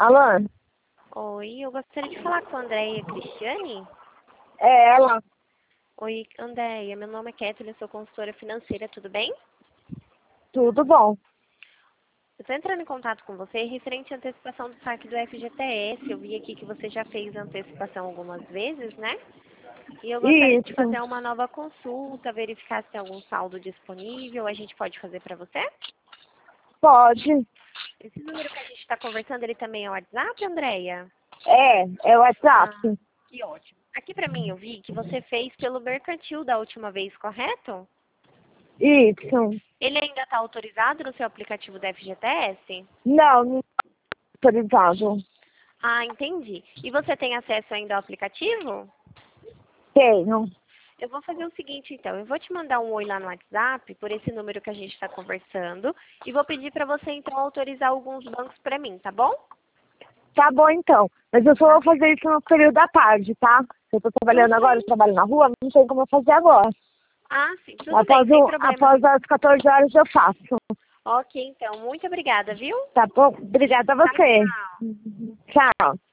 Alô? Oi, eu gostaria de falar com a Andréia Cristiane. É ela. Oi, Andréia, meu nome é Kathleen, eu sou consultora financeira, tudo bem? Tudo bom. Eu estou entrando em contato com você referente à antecipação do saque do FGTS. Eu vi aqui que você já fez antecipação algumas vezes, né? E eu gostaria de Isso. fazer uma nova consulta, verificar se tem algum saldo disponível. A gente pode fazer para você? Pode. Esse número que a gente está conversando, ele também é o WhatsApp, Andréia? É o WhatsApp. Ah, que ótimo. Aqui para mim eu vi que você fez pelo Mercantil da última vez, correto? Isso. Ele ainda está autorizado no seu aplicativo da FGTS? Não autorizado. Ah, entendi. E você tem acesso ainda ao aplicativo? Tenho. Eu vou fazer o seguinte, então. Eu vou te mandar um oi lá no WhatsApp, por esse número que a gente está conversando, e vou pedir para você, então, autorizar alguns bancos para mim, tá bom? Tá bom então. Mas eu só Tá. vou fazer isso no período da tarde, tá? Eu tô trabalhando Tudo agora, eu bem. trabalho na rua, não sei como eu fazer agora. Ah, sim. Tudo bem, sem problema. Após as 14 horas eu faço. Ok, então. Muito obrigada, viu? Tá bom? Obrigada a Tchau, você. tchau. Tchau.